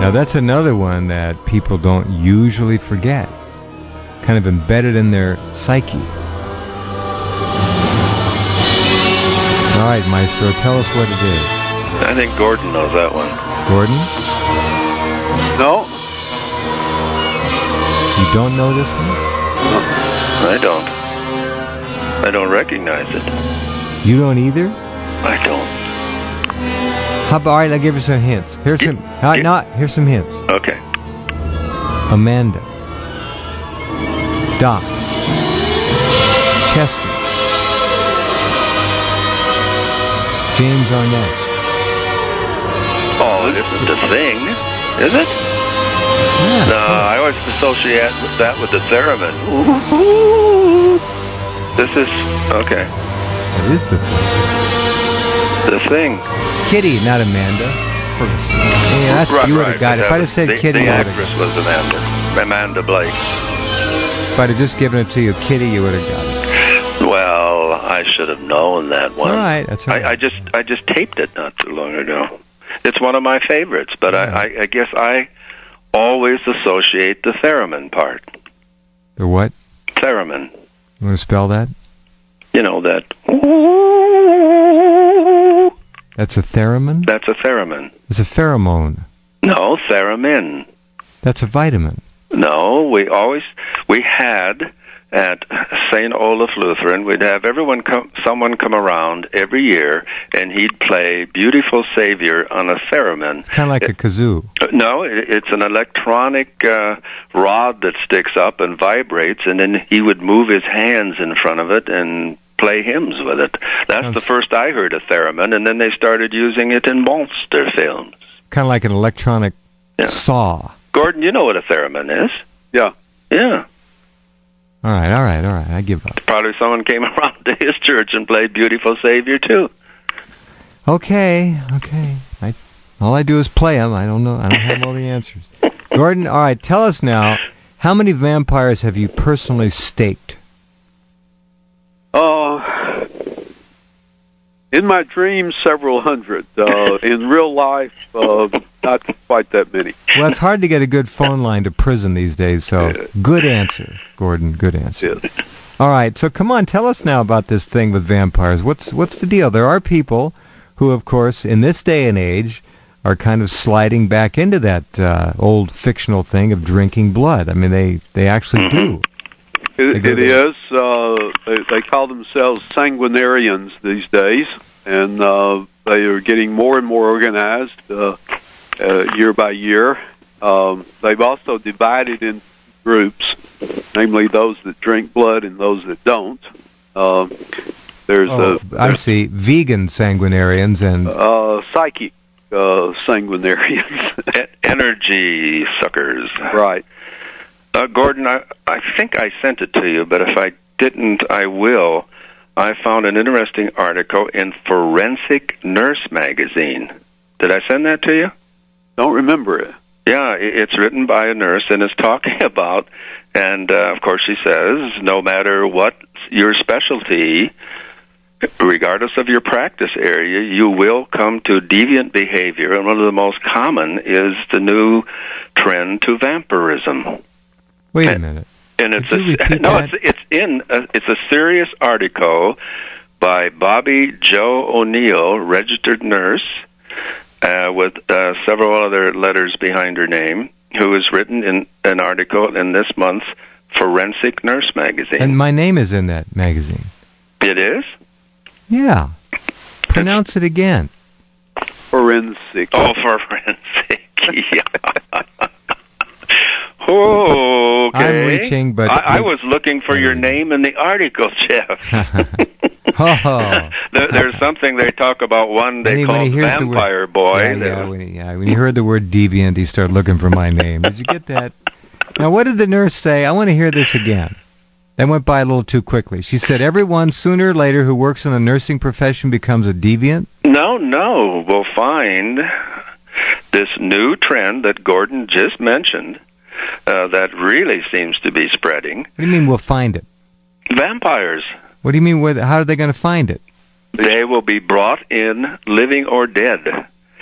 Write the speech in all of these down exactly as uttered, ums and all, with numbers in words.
Now that's another one that people don't usually forget. Kind of embedded in their psyche. All right, Maestro, tell us what it is. I think Gordon knows that one. Gordon? No. You don't know this one? No, I don't. I don't recognize it. You don't either? I don't. How about, all right, I'll give you some hints. Here's some, all right, no, here's some hints. Okay. Amanda. Doc. Chester. James Arnett. Oh, it isn't the Thing, is it? Yeah, no, I always associate that with the theremin. This is, okay. It is the Thing. The Thing. Kitty, not Amanda. Ferguson. Yeah, that's, right, you would have right, got it. If I'd have said the, Kitty, the you would have actress was Amanda. Amanda Blake. If I'd have just given it to you, Kitty, you would have got it. Well, I should have known that one. All right, that's all right. I, I just, I just taped it not too long ago. It's one of my favorites, but yeah. I, I, I guess I always associate the theremin part. The what? Theremin. You want to spell that? You know that. That's a theremin? That's a theremin. It's a pheromone. No, theremin. That's a vitamin. No, we always, we had at Saint Olaf Lutheran, we'd have everyone come, someone come around every year, and he'd play Beautiful Savior on a theremin. It's kind of like it, a kazoo. No, it, it's an electronic uh, rod that sticks up and vibrates, and then he would move his hands in front of it and play hymns with it. That's Sounds the first I heard of theremin, and then they started using it in monster films. Kind of like an electronic yeah. saw. Gordon, you know what a theremin is? Yeah. Yeah. All right, all right, all right. I give up. Probably someone came around to his church and played Beautiful Savior, too. Okay, okay. I, all I do is play them. I don't know. I don't have all the answers. Gordon, all right, tell us now, how many vampires have you personally staked? Uh, in my dreams, several hundred. Uh, in real life, uh, not quite that many. Well, it's hard to get a good phone line to prison these days, so yeah. Good answer, Gordon, good answer. Yes. All right, so come on, tell us now about this thing with vampires. What's what's the deal? There are people who, of course, in this day and age, are kind of sliding back into that uh, old fictional thing of drinking blood. I mean, they, they actually mm-hmm. do. It, it is. Uh, they, they call themselves sanguinarians these days, and uh, they are getting more and more organized uh, uh, year by year. Um, they've also divided in groups, namely those that drink blood and those that don't. Uh, there's oh, a, I see, vegan sanguinarians and uh, psychic uh, sanguinarians, e- energy suckers. Right. Uh, Gordon, I, I think I sent it to you, but if I didn't, I will. I found an interesting article in Forensic Nurse magazine. Did I send that to you? Don't remember it. Yeah, it's written by a nurse, and it's talking about, and uh, of course she says, no matter what your specialty, regardless of your practice area, you will come to deviant behavior, and one of the most common is the new trend to vampirism. Wait a minute. And it's Could a no, it's it's in a, it's a serious article by Bobby Joe O'Neill, registered nurse, uh, with uh, several other letters behind her name, who has written in an article in this month's Forensic Nurse magazine. And my name is in that magazine. It is? Yeah. Pronounce it again. Forensic. Oh, forensic. Yeah. Oh, okay. I'm reaching, but... I, I was looking for your name in the article, Jeff. oh. there, there's something they talk about one they call Vampire word, Boy. Yeah, yeah, when he, yeah, when he heard the word deviant, he started looking for my name. Did you get that? Now, what did the nurse say? I want to hear this again. That went by a little too quickly. She said, everyone sooner or later who works in the nursing profession becomes a deviant? No, no. We'll find this new trend that Gordon just mentioned uh, that really seems to be spreading. What do you mean we'll find it? Vampires. What do you mean, how are they going to find it? They will be brought in living or dead.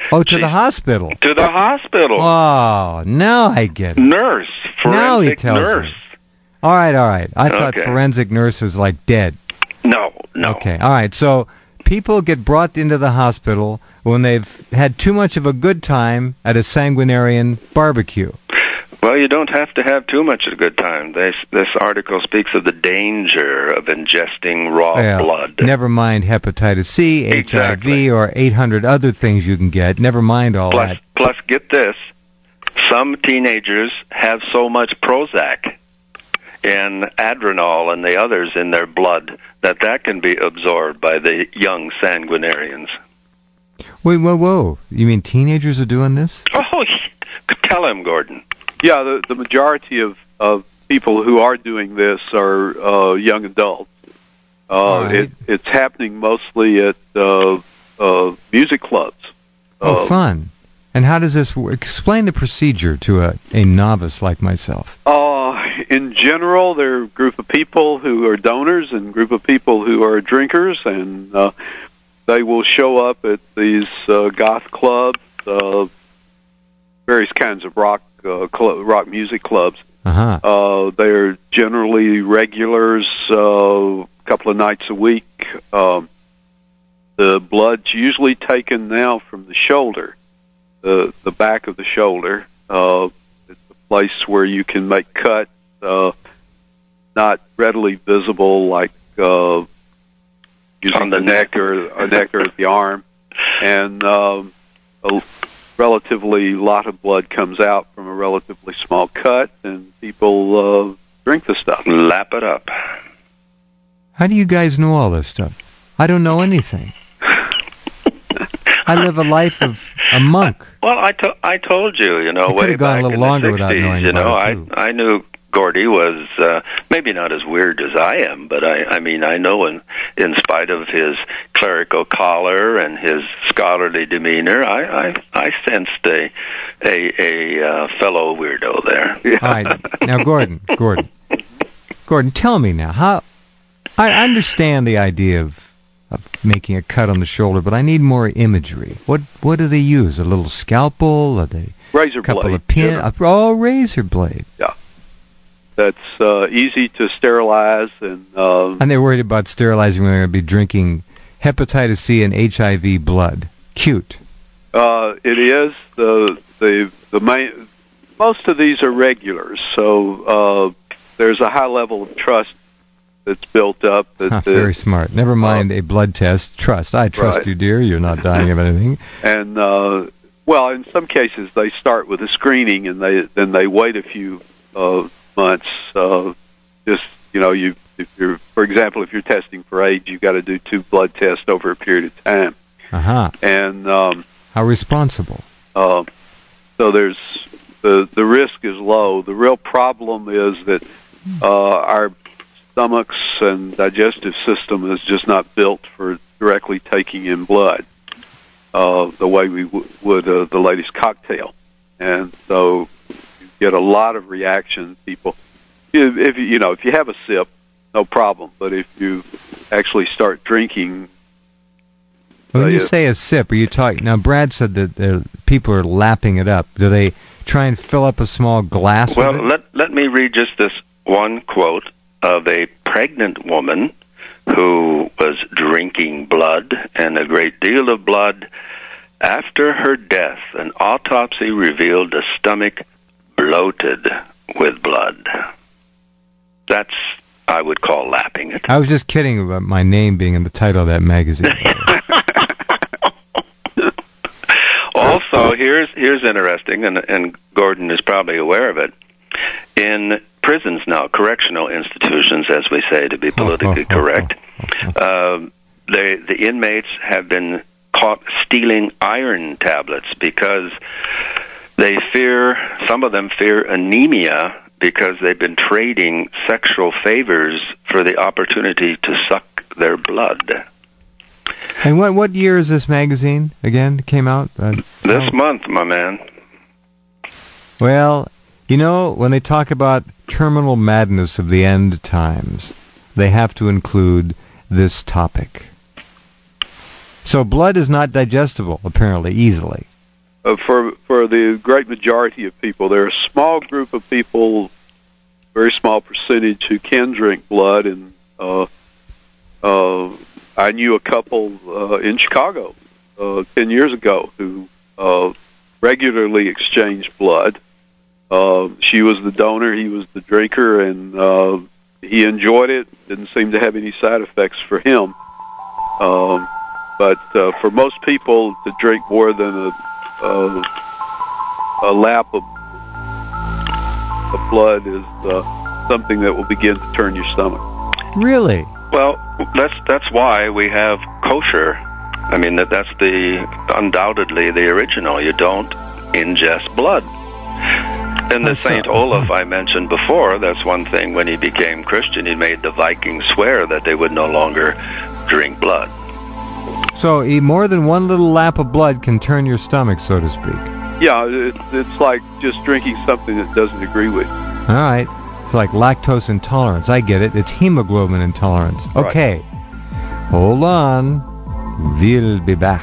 Oh, to She- the hospital. To the hospital. Oh, now I get it. Nurse. Forensic Now he tells nurse. me. All right, all right. I thought Okay. forensic nurse was like dead. No, no. Okay, all right. So people get brought into the hospital when they've had too much of a good time at a sanguinarian barbecue. Well, you don't have to have too much of a good time. This, this article speaks of the danger of ingesting raw Well, blood. Never mind hepatitis C, H I V, Exactly. or eight hundred other things you can get. Never mind all Plus, that. plus, get this. Some teenagers have so much Prozac and Adrenal and the others in their blood that that can be absorbed by the young sanguinarians. Wait, whoa, whoa. You mean teenagers are doing this? Oh, tell him, Gordon. Yeah, the, the majority of, of people who are doing this are uh, young adults. Uh, All right. it, it's happening mostly at uh, uh, music clubs. Oh, Uh, fun. And how does this work? Explain the procedure to a, a novice like myself. Uh, in general, there are a group of people who are donors and a group of people who are drinkers, and uh, they will show up at these uh, goth clubs, uh, various kinds of rock uh, cl- rock music clubs. Uh-huh. Uh, they're generally regulars, uh, a couple of nights a week. Um, the blood's usually taken now from the shoulder, the the back of the shoulder. Uh, it's a place where you can make cuts, uh, not readily visible, like uh, using On the the neck or a neck or the arm, and um, a relatively lot of blood comes out from a relatively small cut, and people uh, drink the stuff. Lap it up. How do you guys know all this stuff? I don't know anything. I live a life of a monk. Well, I, to- I told you, you know, I way could've gone a back little in longer the without sixties, knowing you know, about I it, too. I knew Gordy was uh, maybe not as weird as I am, but I, I mean, I know in, in spite of his clerical collar and his scholarly demeanor, I, I, I sensed a, a, a uh, fellow weirdo there. All right. Now, Gordon, Gordon. Gordon, tell me now, how... I understand the idea of, of making a cut on the shoulder, but I need more imagery. What what do they use? A little scalpel? Are they Razor a couple blade. of pin? Yeah. Oh, razor blade. That's uh, easy to sterilize, and um, And they're worried about sterilizing when they're going to be drinking hepatitis C and H I V blood. Cute. uh, it is the the the main. Most of these are regulars, so uh, there's a high level of trust that's built up. That Huh, the, very smart. Never mind a blood test. Trust. I trust Right. you, dear. You're not dying of anything. and uh, well, in some cases they start with a screening, and they then they wait a few uh, months. Uh, just you know, you if you're, for example, if you're testing for AIDS, you've got to do two blood tests over a period of time, Uh-huh. and um, How responsible. uh, so there's the the risk is low. The real problem is that uh, our stomachs and digestive system is just not built for directly taking in blood uh, the way we w- would uh, the latest cocktail, and so you get a lot of reactions. People, if, if you you know if you have a sip, no problem, but if you actually start drinking, When Uh, you yeah. say a sip, are you talking... Now, Brad said that uh, people are lapping it up. Do they try and fill up a small glass Well, with it? let let me read just this one quote of a pregnant woman who was drinking blood, and a great deal of blood. After her death, an autopsy revealed a stomach bloated with blood. That's, I would call, lapping it. I was just kidding about my name being in the title of that magazine. Also, here's here's interesting, and, and Gordon is probably aware of it. In prisons now, correctional institutions, as we say, to be politically correct, um, they, the inmates have been caught stealing iron tablets because they fear, some of them fear anemia because they've been trading sexual favors for the opportunity to suck their blood. And what what year is this magazine, again, came out? Uh, This oh. month, my man. Well, you know, when they talk about terminal madness of the end times, they have to include this topic. So blood is not digestible, apparently, easily. uh, for for the great majority of people, there are a small group of people, very small percentage, who can drink blood. And uh, uh, I knew a couple uh, in Chicago uh, ten years ago who uh, regularly exchanged blood. Uh, she was the donor, he was the drinker, and uh, he enjoyed it. Didn't seem to have any side effects for him. Um, but uh, for most people, to drink more than a, a, a lap of, of blood is uh, something that will begin to turn your stomach. Really? Well, that's that's why we have kosher. I mean, that that's the undoubtedly the original. You don't ingest blood. And the Saint Olaf I mentioned before, that's one thing. When he became Christian, he made the Vikings swear that they would no longer drink blood. So e- more than one little lap of blood can turn your stomach, so to speak. Yeah, it's, it's like just drinking something that doesn't agree with you. All right. It's like lactose intolerance. I get it. It's hemoglobin intolerance. Okay. Right. Hold on. We'll be back.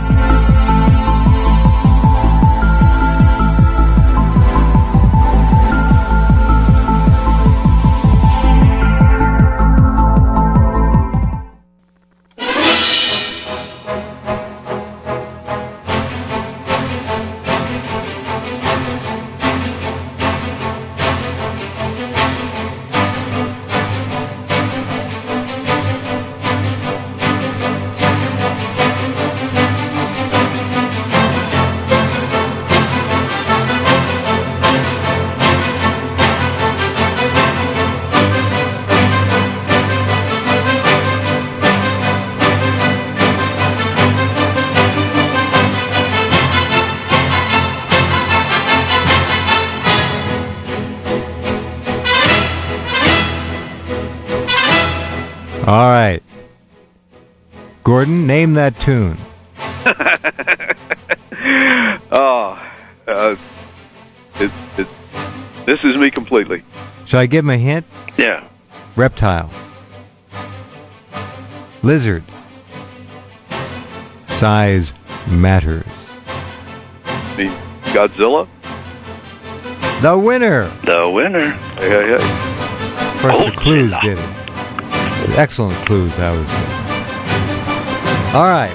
All right. Gordon, name that tune. oh, uh, it, it, this is me completely. Shall I give him a hint? Yeah. Reptile. Lizard. Size matters. The Godzilla? The winner. The winner. Hey, hey, hey. Of course, Oh, the clues yeah. did it. Excellent clues, I was saying. All right.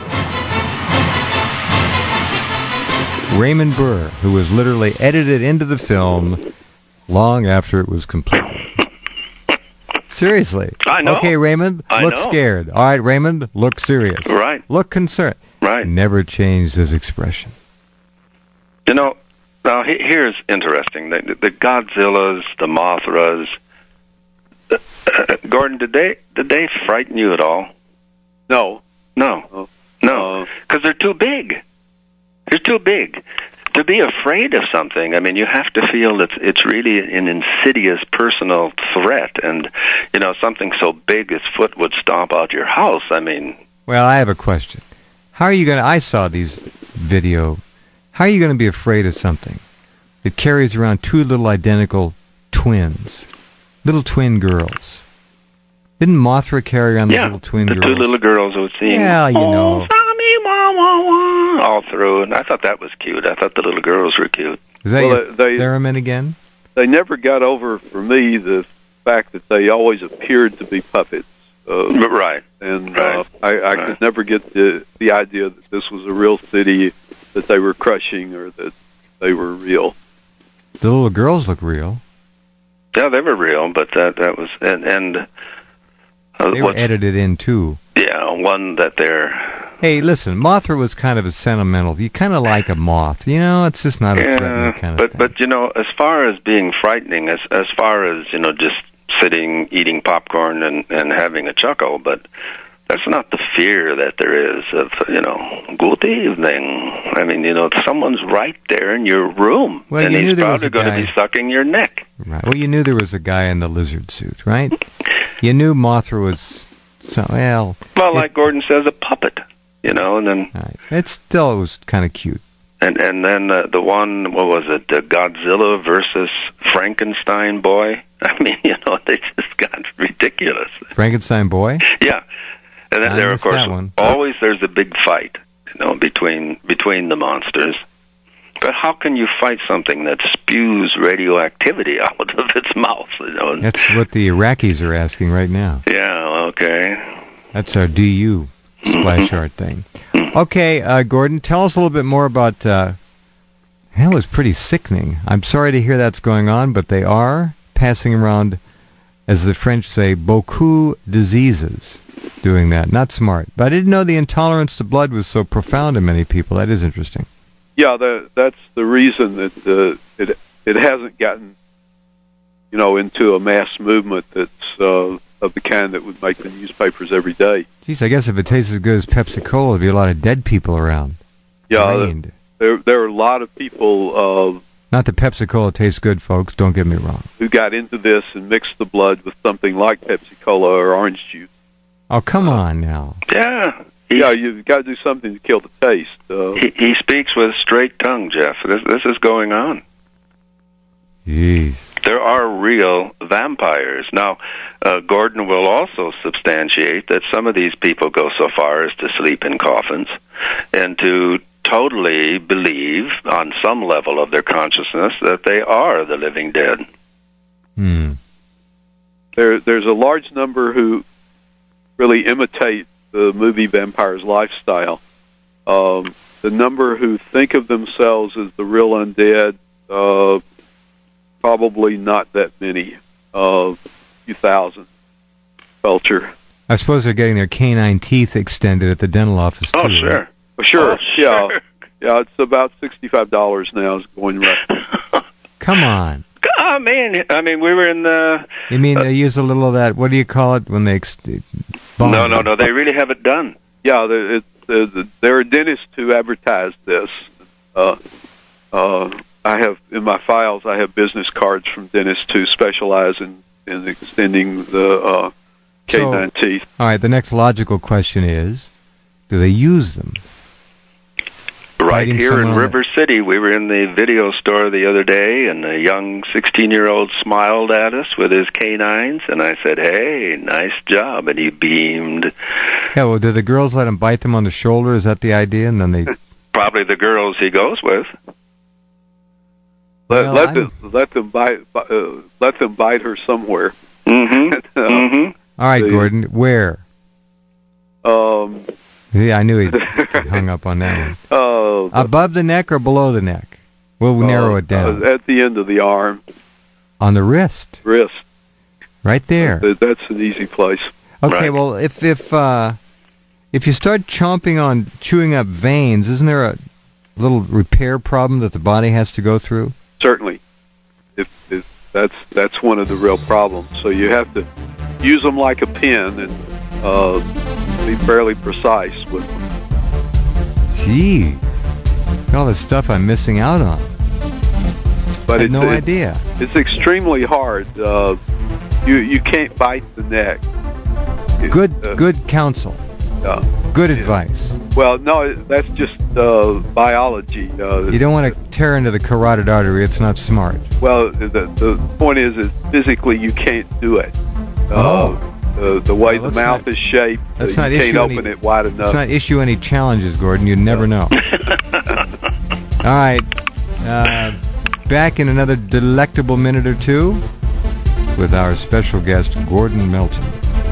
Raymond Burr, who was literally edited into the film long after it was completed. Seriously. I know. Okay, Raymond, I look know. scared. All right, Raymond, look serious. Right. Look concerned. Right. Never changed his expression. You know, now he- here's interesting. The, the Godzillas, the Mothras. Uh, uh, Gordon, did they did they frighten you at all? No. No. Oh. No. Because they're too big. They're too big. To be afraid of something, I mean, you have to feel that it's really an insidious personal threat. And, you know, something so big as foot would stomp out your house. I mean... Well, I have a question. How are you going to... I saw these video. How are you going to be afraid of something that carries around two little identical twins? Little twin girls. Didn't Mothra carry around the yeah, little twin the girls? two little girls who would sing... Yeah, you oh, know. Sammy, wah, wah, wah, all through. And I thought that was cute. I thought the little girls were cute. Is that Well, your they- theremin again? They never got over, for me, the fact that they always appeared to be puppets. Uh, But right. and Right. uh, I, I Right. could never get the the idea that this was a real city that they were crushing or that they were real. The little girls look real. Yeah, they were real, but that that was... And, and uh, They were what- edited in, too. Yeah, one that they're... Hey, listen, Mothra was kind of a sentimental. You kind of like a moth. You know, it's just not a Yeah, threatening kind of but thing. but you know, as far as being frightening, as as far as you know, just sitting eating popcorn and and having a chuckle, but that's not the fear that there is of you know, good evening. I mean, you know, someone's right there in your room, Well, and you knew he's there was probably a going to guy- be sucking your neck. Right. Well, you knew there was a guy in the lizard suit, right? You knew Mothra was... So, well... Well, it- like Gordon says, a puppet. You know, and then Right. It still was kind of cute. and and then uh, the one, what was it, the Godzilla versus Frankenstein boy? I mean, you know, they just got ridiculous. Frankenstein boy? Yeah, and then I there, of missed course, that one. always there's a big fight, you know, between between the monsters. But how can you fight something that spews radioactivity out of its mouth? You know? That's what the Iraqis are asking right now. Yeah, okay. That's our D U splash art thing. Okay, uh, Gordon, tell us a little bit more about... Uh, that was pretty sickening. I'm sorry to hear that's going on, but they are passing around, as the French say, beaucoup diseases, doing that. Not smart. But I didn't know the intolerance to blood was so profound in many people. That is interesting. Yeah, that, that's the reason that uh, it it hasn't gotten, you know, into a mass movement that's uh, of the kind that would make the newspapers every day. Geez, I guess if it tastes as good as Pepsi-Cola, there'd be a lot of dead people around. Yeah, Drained. there there are a lot of people uh, Not that Pepsi-Cola tastes good, folks. Don't get me wrong. who got into this and mixed the blood with something like Pepsi-Cola or orange juice. Oh, come on now. Yeah. He, Yeah, you've got to do something to kill the taste. Uh, he, he speaks with straight tongue, Jeff. This, this is going on. Jeez. There are real vampires. Now, uh, Gordon will also substantiate that some of these people go so far as to sleep in coffins and to totally believe on some level of their consciousness that they are the living dead. Hmm. there, there's a large number who really imitate the movie Vampire's lifestyle. Um, the number who think of themselves as the real undead, uh, probably not that many, a uh, few thousand. Culture. I suppose they're getting their canine teeth extended at the dental office, too. Oh, sure. Right? Well, sure, Oh, yeah. sure. Yeah, it's about sixty-five dollars now. It's going right. Come on. Oh, man. I mean, we were in the... You mean they use a little of that, what do you call it, when they... Ex- bond No, no, it? no. They really have it done. Yeah, there, it, uh, there are dentists who advertise this. Uh, uh, I have, in my files, I have business cards from dentists who specialize in, in extending the uh, canine So- teeth. All right, the next logical question is, do they use them? Right Fighting here in someone- River City, we were in the video store the other day, and a young sixteen-year-old smiled at us with his canines, and I said, hey, nice job, and he beamed. Yeah, well, do the girls let them bite them on the shoulder? Is that the idea? And then they... Probably the girls he goes with. Let, Well, let I'm- them let them bite uh, let them bite her somewhere. Mm-hmm. mm-hmm. All right, The- Gordon, where? Um, Yeah, I knew he'd he'd hung up on that one. uh, Above the neck or below the neck? We'll narrow it down. uh, at the end of the arm, On the wrist, wrist. right there. That- That's an easy place. Okay, Right. well, if if uh, if you start chomping on, chewing up veins, isn't there a little repair problem that the body has to go through? Certainly, if, if that's that's one of the real problems. So you have to use them like a pen and uh, be fairly precise with them. Gee, look at all the stuff I'm missing out on. But I had it's, no it- idea. it's extremely hard. Uh, you you can't bite the neck. It- Good, uh, good counsel. uh, Good advice. Well, no, that's just uh, biology. Uh, You don't want to tear into the carotid artery. It's not smart. Well, the the point is, is physically you can't do it. Uh, Oh. the, the way Well, the let's mouth not- is shaped, uh, let's you not can't issue open any- it wide enough. Let's not issue any challenges, Gordon. You never know. All right. Uh, back in another delectable minute or two with our special guest, Gordon Melton.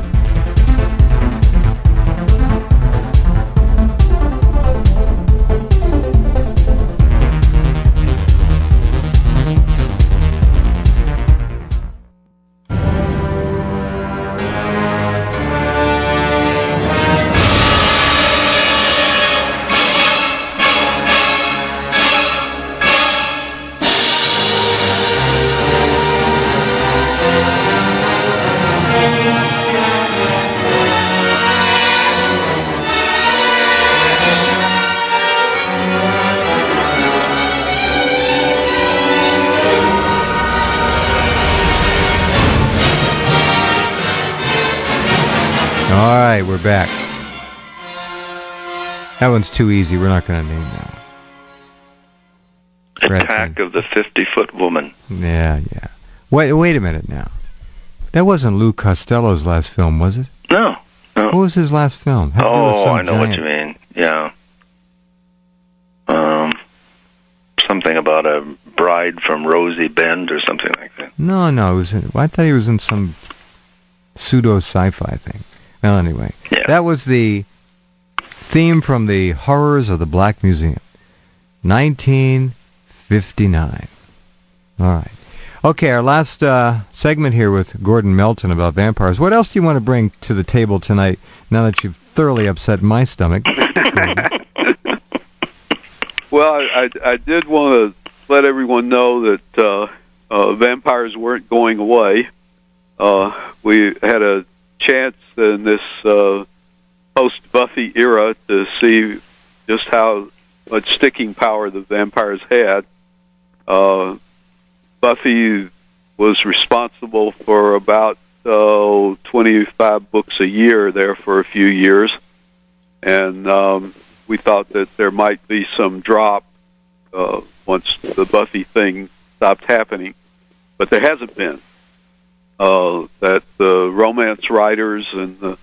All right, we're back. That one's too easy. We're not going to name that one. Attack of the fifty-foot woman. Yeah, yeah. Wait, wait a minute now. That wasn't Lou Costello's last film, was it? No. no. What was his last film? Had to do with Oh, some I know what giant- you mean. Yeah. Um, something Bride from Rosie Bend or something like that. No, no, it was. In, I thought he was in some pseudo sci-fi thing. Well, anyway, yeah. That was the theme from the Horrors of the Black Museum, nineteen fifty-nine. All right. Okay, our last uh, segment here with Gordon Melton about vampires. What else do you want to bring to the table tonight, now that you've thoroughly upset my stomach? Well, I, I did want to let everyone know that uh, uh, vampires weren't going away. Uh, we had a chance in this uh, post-Buffy era to see just how much sticking power the vampires had. Uh, Buffy was responsible for about uh, twenty-five books a year there for a few years, and um, we thought that there might be some drop uh, once the Buffy thing stopped happening, but there hasn't been. Uh, that the romance writers and the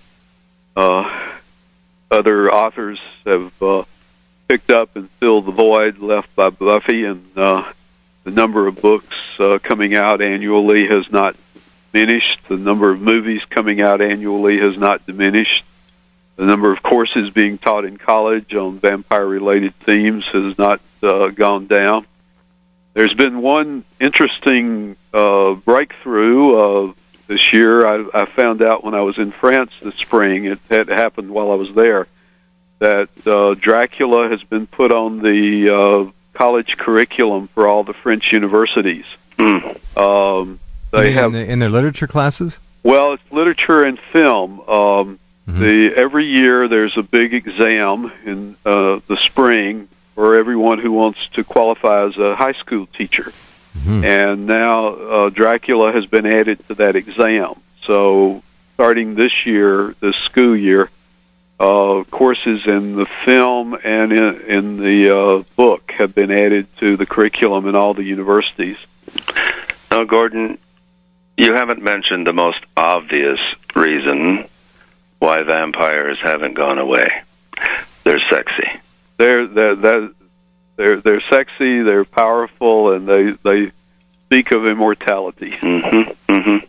uh, other authors have uh, picked up and filled the void left by Buffy, and uh, the number of books uh, coming out annually has not diminished. The number of movies coming out annually has not diminished. The number of courses being taught in college on vampire-related themes has not uh, gone down. There's been one interesting uh, breakthrough uh, this year. I, I found out when I was in France this spring, it had happened while I was there, that uh, Dracula has been put on the uh, college curriculum for all the French universities. Mm. Um, they in have the, in their literature classes? Well, it's literature and film. Um, mm-hmm. the every year there's a big exam in uh, the spring for everyone who wants to qualify as a high school teacher. Mm-hmm. And now uh, Dracula has been added to that exam. So starting this year, this school year, Uh, courses in the film and in, in the uh, book have been added to the curriculum in all the universities. Now, Gordon, you haven't mentioned the most obvious reason why vampires haven't gone away. They're sexy. They're they're they're they're, they're sexy. They're powerful, and they they speak of immortality. Mm-hmm. Mm-hmm.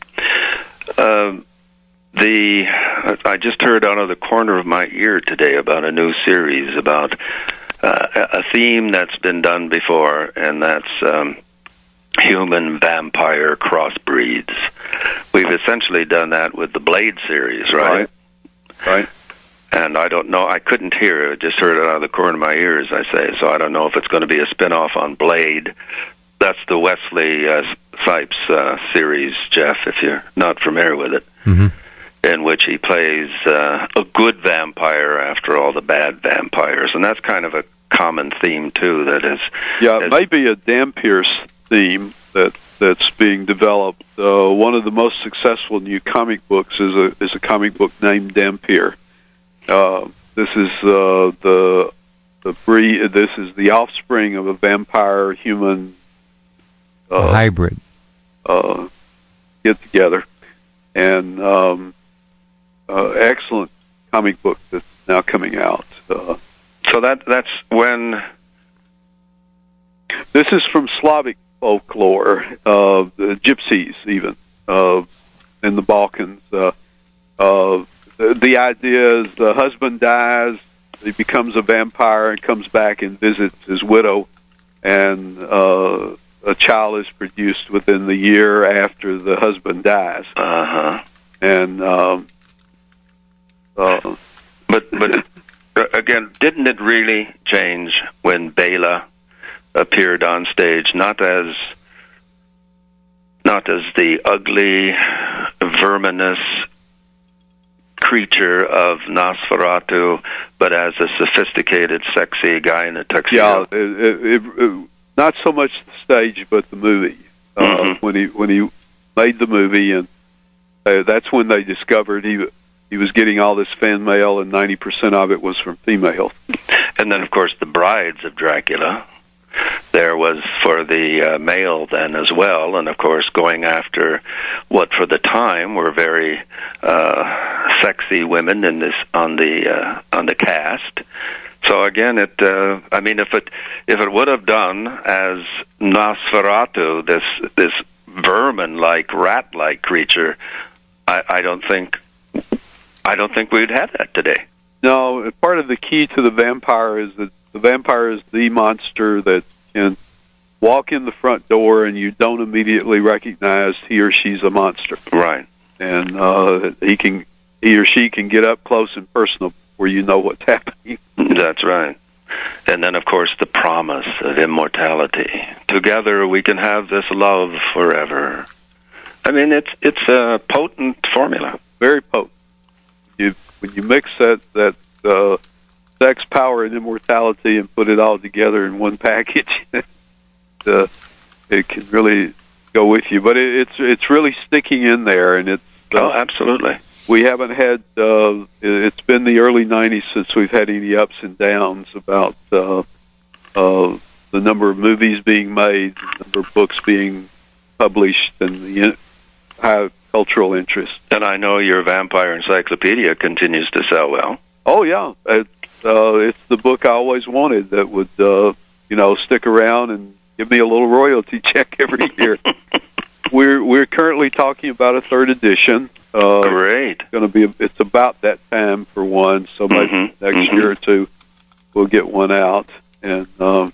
Um, The I just heard out of the corner of my ear today about a new series about uh, a theme that's been done before, and that's um, human vampire crossbreeds. We've essentially done that with the Blade series, right? Right. Right. And I don't know. I couldn't hear it. I just heard it out of the corner of my ear, as I say. So I don't know if it's going to be a spin-off on Blade. That's the Wesley uh, Snipes uh, series, Jeff, if you're not familiar with it. Mm-hmm. In which he plays uh, a good vampire after all the bad vampires. And that's kind of a common theme, too, that is... Yeah, it may be a Dampier theme that that's being developed. Uh, one of the most successful new comic books is a is a comic book named Dampier. Uh, this is uh, the the breed. This is the offspring of a vampire human uh, hybrid. Uh, get together, and um, uh, excellent comic book that's now coming out. Uh, so that that's when. This is from Slavic folklore, uh, the gypsies even, uh, in the Balkans. Uh, uh, the, the idea is the husband dies, he becomes a vampire and comes back and visits his widow, and uh, a child is produced within the year after the husband dies. Uh-huh. And, um, uh, but, but again, didn't it really change when Bela appeared on stage, not as not as the ugly, verminous creature of Nosferatu, but as a sophisticated, sexy guy in a tuxedo? Yeah, it, it, it, not so much the stage, but the movie. Uh, mm-hmm. When he when he made the movie, and uh, that's when they discovered he he was getting all this fan mail, and ninety percent of it was from females. And then, of course, the brides of Dracula. There was for the uh, male then as well, and of course going after what for the time were very uh, sexy women in this on the uh, on the cast, So again, it. Uh, I mean, if it if it would have done as Nosferatu, this this vermin-like, rat-like creature, I, I don't think I don't think we'd have that today. No, part of the key to the vampire is that the vampire is the monster that can walk in the front door and you don't immediately recognize he or she's a monster. Right. And uh, he can, he or she can get up close and personal where you know what's happening. That's right. And then, of course, the promise of immortality. Together we can have this love forever. I mean, it's it's a potent formula. Very potent. You, when you mix that, that uh, sex, power, and immortality and put it all together in one package, uh, it can really go with you. But it, it's it's really sticking in there, and it's uh, oh, absolutely. We haven't had. Uh, it's been the early nineties since we've had any ups and downs about uh, uh, the number of movies being made, the number of books being published, and the high cultural interest. And I know your Vampire Encyclopedia continues to sell well. Oh yeah, it, uh, it's the book I always wanted that would, uh, you know, stick around and give me a little royalty check every year. we're we're currently talking about a third edition. Uh, Great. It's going to be. A, it's about that time for one. So maybe mm-hmm. next mm-hmm. year or two, we'll get one out. And um,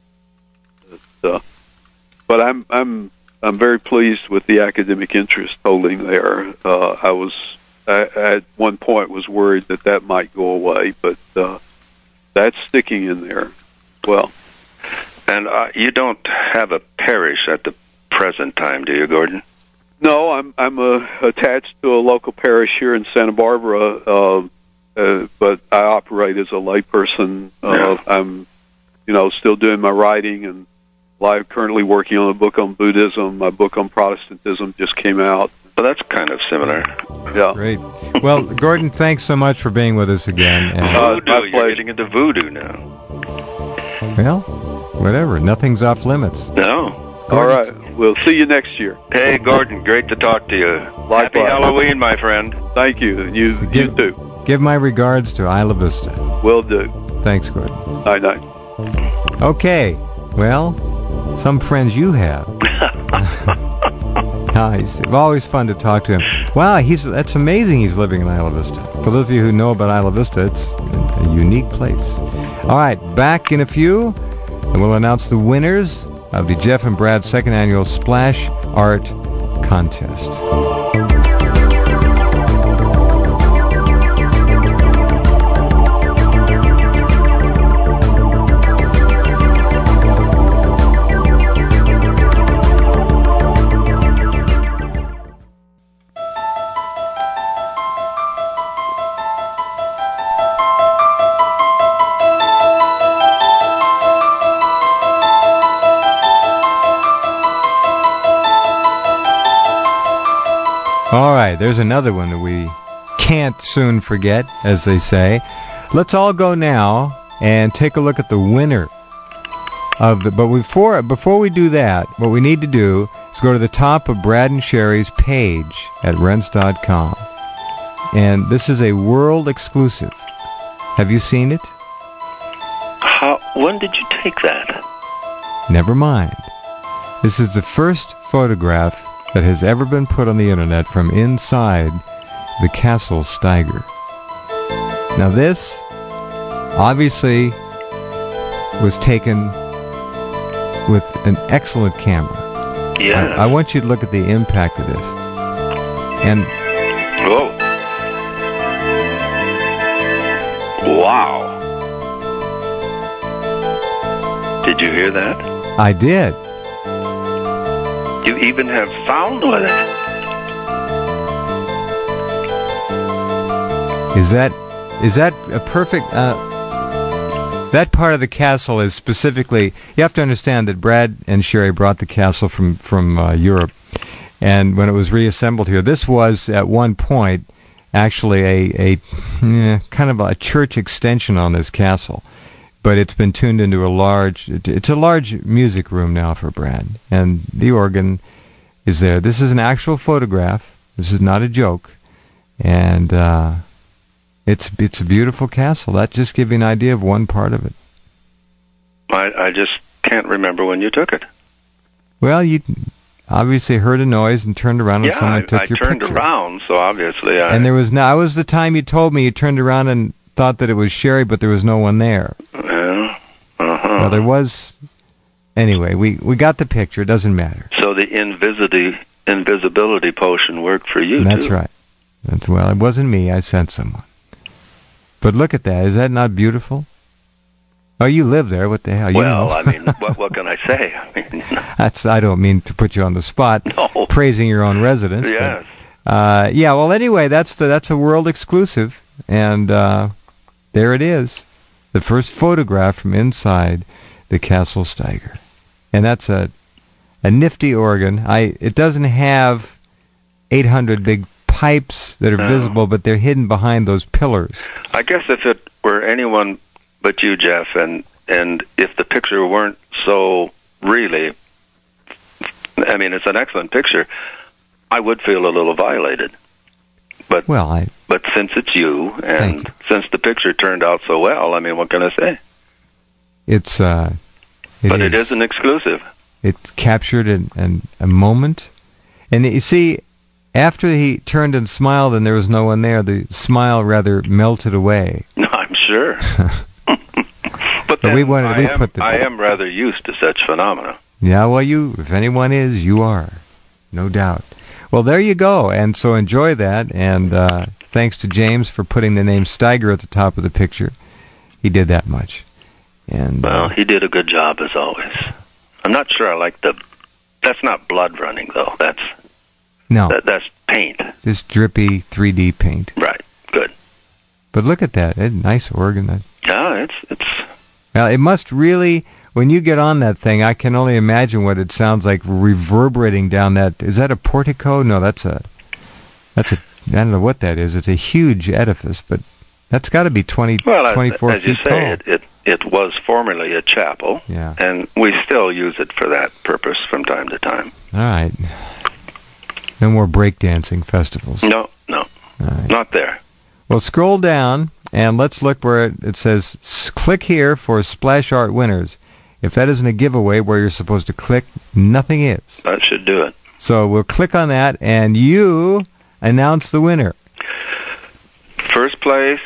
uh, but I'm I'm I'm very pleased with the academic interest holding there. Uh, I was I, at one point was worried that that might go away, but uh, that's sticking in there. Well, and uh, you don't have a parish at the present time, do you, Gordon? No, I'm I'm uh, attached to a local parish here in Santa Barbara, uh, uh, but I operate as a layperson. Uh, yeah. I'm, you know, still doing my writing, and I'm currently working on a book on Buddhism. My book on Protestantism just came out. Well, that's kind of similar. Yeah. Great. Well, Gordon, thanks so much for being with us again. And Uh, voodoo, my you're pleasure. getting into voodoo now. well, whatever. Nothing's off limits. No. All right. We'll see you next year. Hey, Gordon, great to talk to you. Likewise. Happy Halloween, my friend. Thank you. You, So you give- too. Give my regards to Isla Vista. Will do. Thanks, Gordon. Night night. Okay. Well, some friends you have. Nice. It's always fun to talk to him. Wow, he's that's amazing he's living in Isla Vista. For those of you who know about Isla Vista, it's a unique place. All right, back in a few, and we'll announce the winners of the Jeff and Brad second annual Splash Art Contest. All right, there's another one that we can't soon forget, as they say. Let's all go now and take a look at the winner of the. But before before we do that, what we need to do is go to the top of Brad and Sherry's page at Rense dot com, and this is a world exclusive. Have you seen it? How? When did you take that? Never mind. This is the first photograph that has ever been put on the internet from inside the Castle Steiger. Now this obviously was taken with an excellent camera. Yeah. I, I want you to look at the impact of this. And Whoa. Wow. Did you hear that? I did. You even have sound with it. Is that is that a perfect uh, that part of the castle is specifically, you have to understand that Brad and Sherry brought the castle from from uh, Europe, and when it was reassembled here, this was at one point actually a a eh, kind of a church extension on this castle, but it's been tuned into a large it's a large music room now for Brad, and the organ is there. This is an actual photograph. This is not a joke, and uh It's it's a beautiful castle. That just gives you an idea of one part of it. I, I just can't remember when you took it. Well, you obviously heard a noise and turned around and yeah, someone I, took I your turned picture. around, so obviously I... And there was no... I was the time you told me you turned around and thought that it was Sherry, but there was no one there. Yeah. Uh-huh. Well, there was... Anyway, we, we got the picture. It doesn't matter. So the invisibility, invisibility potion worked for you, That's too. right. That's, well, it wasn't me. I sent someone. But look at that. Is that not beautiful? Oh, you live there. What the hell? You well, know. I mean, what, what can I say? I mean, That's. I don't mean to put you on the spot, no. praising your own residence. Yes. But, uh, yeah. Well, anyway, that's the, that's a world exclusive, and uh, there it is, the first photograph from inside the Castle Steiger, and that's a a nifty organ. I. It doesn't have eight hundred big pipes that are No. visible, but they're hidden behind those pillars. I guess if it were anyone but you, Jeff, and and if the picture weren't so really, I mean, it's an excellent picture, I would feel a little violated. But Well, I. but since it's you, and Thank since the picture turned out so well, I mean, what can I say? It's. Uh, it But is. it is an exclusive. It captured an, an, a moment. And you see, after he turned and smiled and there was no one there, the smile rather melted away. No, I'm sure. But But then we wanted- I, we am, put the- I am rather used to such phenomena. Yeah, well, you, if anyone is, you are. No doubt. Well, there you go. And so enjoy that. And uh, thanks to James for putting the name Steiger at the top of the picture. He did that much. And uh, Well, he did a good job, as always. I'm not sure I like the... That's not blood running, though. That's no, that, that's paint. this drippy three D paint. Right. Good. But look at that. A nice organ. That, Yeah, it's it's... well, it must really... When you get on that thing, I can only imagine what it sounds like reverberating down that... Is that a portico? No, that's a... That's a... I don't know what that is. It's a huge edifice, but that's got to be twenty, Well, as, twenty-four as you feet say, tall. it, it it was formerly a chapel, Yeah. and we still use it for that purpose from time to time. All right. No more breakdancing festivals. No, no, All right. not there. Well, scroll down, and let's look where it, it says, s- click here for Splash Art winners. If that isn't a giveaway where you're supposed to click, nothing is. That should do it. So we'll click on that, and you announce the winner. First place,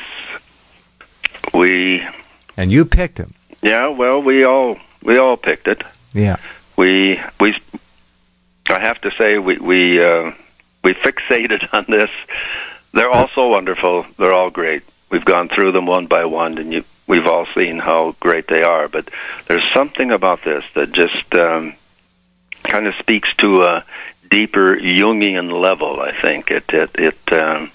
we... And you picked him. Yeah, well, we all we all picked it. Yeah. We we I have to say we we uh, we fixated on this. They're all so wonderful. They're all great. We've gone through them one by one, and you, we've all seen how great they are. But there's something about this that just um, kind of speaks to a deeper Jungian level. I think it it it. Um,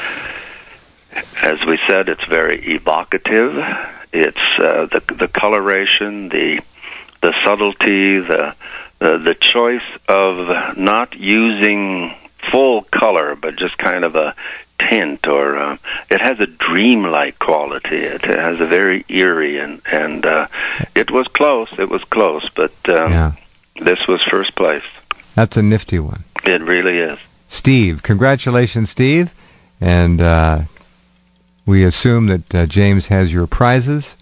as we said, it's very evocative. It's uh, the the coloration, the the subtlety, the, the the choice of not using full color, but just kind of a tint, or uh, it has a dreamlike quality. It has a very eerie, and and uh, it was close. It was close, but um, Yeah. this was first place. That's a nifty one. It really is. Steve, congratulations, Steve. And uh, we assume that uh, James has your prizes.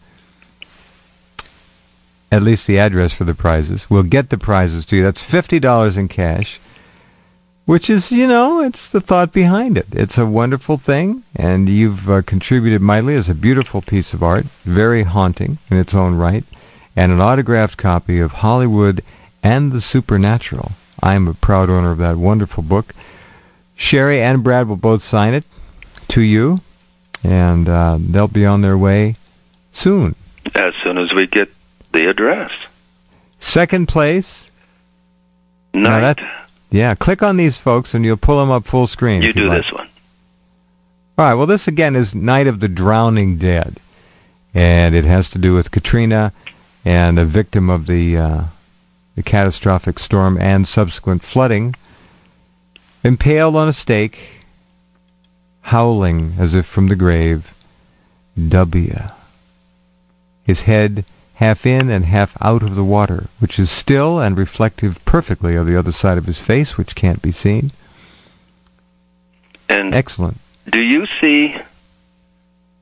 At least the address for the prizes. We'll get the prizes to you. That's fifty dollars in cash, which is, you know, it's the thought behind it. It's a wonderful thing, and you've uh, contributed mightily. It's a beautiful piece of art, very haunting in its own right, and an autographed copy of Hollywood and the Supernatural. I'm a proud owner of that wonderful book. Sherry and Brad will both sign it to you, and uh, they'll be on their way soon. As soon as we get the address. Second place. Night. that- Yeah, click on these folks, and you'll pull them up full screen. you if do like. this one. All right, well, this again is Night of the Drowning Dead, and it has to do with Katrina and a victim of the uh, the catastrophic storm and subsequent flooding, impaled on a stake, howling as if from the grave, W. His head half in and half out of the water, which is still and reflective perfectly of the other side of his face, which can't be seen. And Excellent. do you see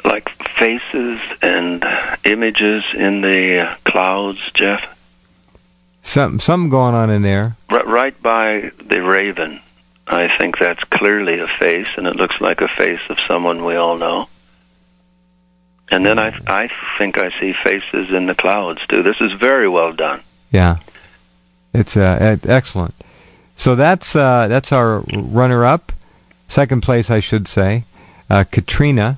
like faces and images in the uh, clouds, Jeff? Something, something going on in there. R- right by the raven. I think that's clearly a face, and it looks like a face of someone we all know. And then I, I think I see faces in the clouds, too. This is very well done. Yeah. It's uh, excellent. So that's uh, that's our runner-up. Second place, I should say. Uh, Katrina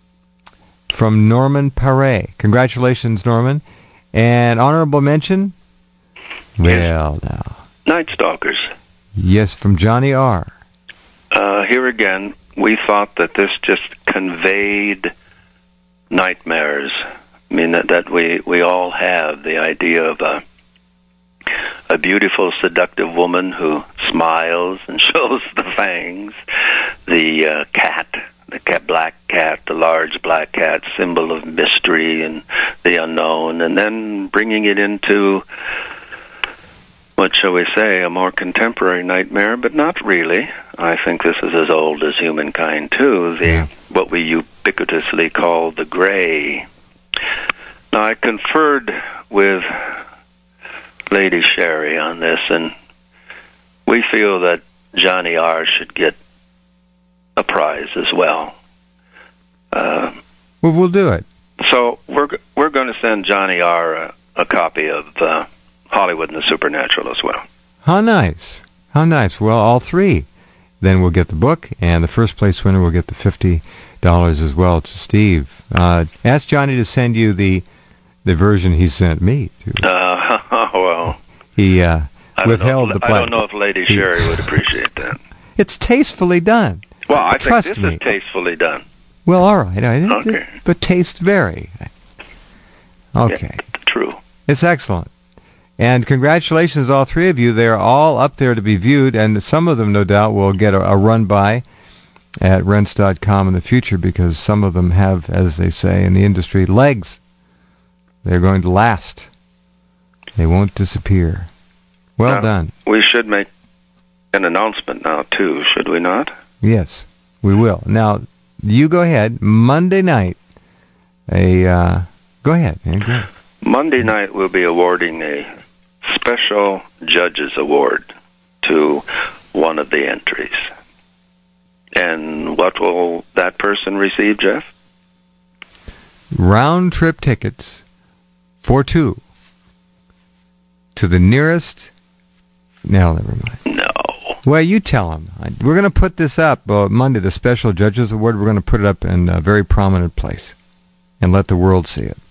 from Norman Paré. Congratulations, Norman. And honorable mention? Well, now. Night Stalkers. Yes, from Johnny R. Uh, here again, we thought that this just conveyed nightmares. I mean, that, that we, we all have the idea of a, a beautiful, seductive woman who smiles and shows the fangs. The uh, cat, the cat, black cat, the large black cat, symbol of mystery and the unknown, and then bringing it into, what shall we say, a more contemporary nightmare, but not really. I think this is as old as humankind, too, the yeah. what we ubiquitously call the gray. Now, I conferred with Lady Sherry on this, and we feel that Johnny R. should get a prize as well. Uh, well, we'll do it. So we're we're going to send Johnny R. a, a copy of uh, Hollywood and the Supernatural as well. How nice. How nice. Well, all three. Then we'll get the book, and the first place winner will get the fifty dollars as well to Steve. Uh, ask Johnny to send you the the version he sent me. To. Uh, well, he uh, I withheld if, the I don't know if Lady Sherry would appreciate that. It's tastefully done. Well, I Trust think this me. is tastefully done. Well, all right. I, okay. It, but taste vary. Okay. Yeah, true. It's excellent. And congratulations, all three of you. They're all up there to be viewed, and some of them, no doubt, will get a, a run by at rents dot com in the future, because some of them have, as they say in the industry, legs. They're going to last. They won't disappear. Well now, done. We should make an announcement now, too, should we not? Yes, we will. Now, you go ahead. Monday night, a uh, go ahead. Yeah, go ahead. Monday night we'll be awarding a special judges award to one of the entries. And what will that person receive, Jeff? Round trip tickets for two to the nearest. No, never mind. No. Well, you tell them. We're going to put this up uh, Monday, the special judges award. We're going to put it up in a very prominent place and let the world see it.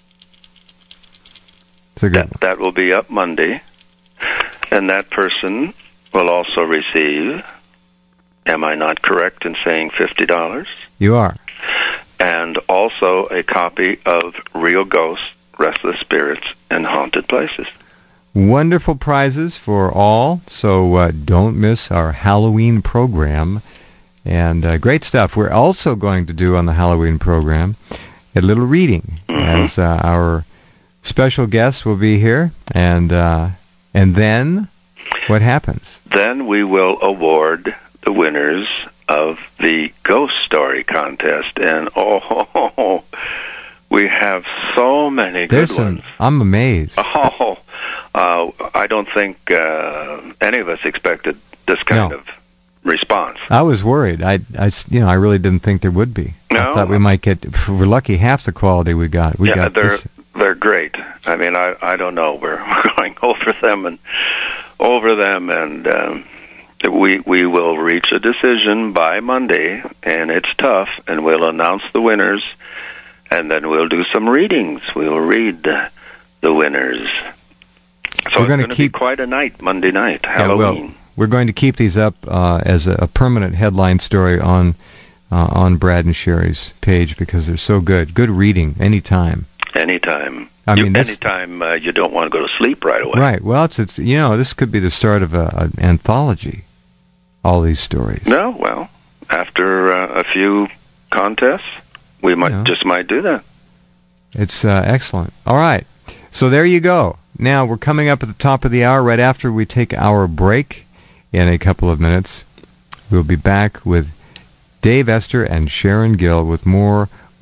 It's a good that, one. that will be up Monday. And that person will also receive, am I not correct in saying fifty dollars? You are. And also a copy of Real Ghosts, Restless Spirits, and Haunted Places. Wonderful prizes for all, so uh, don't miss our Halloween program. And uh, great stuff. We're also going to do on the Halloween program a little reading, mm-hmm. as uh, our special guest will be here. And uh, and then what happens? Then we will award the winners of the Ghost Story contest. And oh, we have so many There's good some, ones. I'm amazed. Oh, uh, I don't think uh, any of us expected this kind No. of response. I was worried. I, I, you know, I really didn't think there would be. No. I thought we might get, if we're lucky, half the quality we got. We yeah, got they're this. they're great. I mean, I I don't know. We're we're going over them and over them, and um, we we will reach a decision by Monday, and it's tough, and we'll announce the winners, and then we'll do some readings. We'll read the, the winners. So We're it's gonna going to keep- be quite a night, Monday night, Yeah, Halloween. well, we're going to keep these up uh, as a, a permanent headline story on uh, on Brad and Sherry's page, because they're so good. Good reading anytime. Anytime. I You- mean, this- anytime uh, you don't want to go to sleep right away. Right. Well, it's it's you know, this could be the start of a, an anthology. All these stories. No, well, after uh, a few contests, we might Yeah. just might do that. It's uh, excellent. All right. So there you go. Now we're coming up at the top of the hour. Right after we take our break in a couple of minutes, we'll be back with Dave Esther and Sharon Gill with more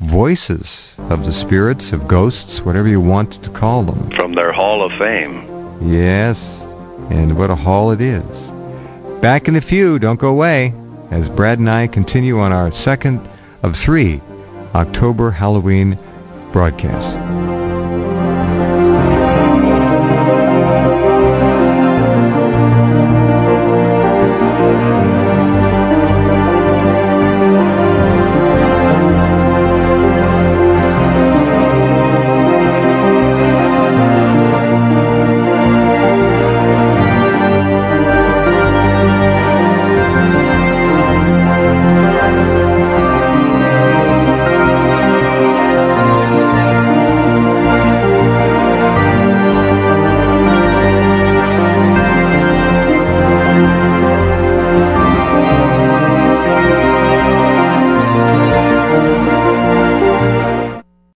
voices of the spirits, of ghosts, whatever you want to call them. From their Hall of Fame. Yes, and what a hall it is. Back in a few, don't go away, as Brad and I continue on our second of three October Halloween broadcasts.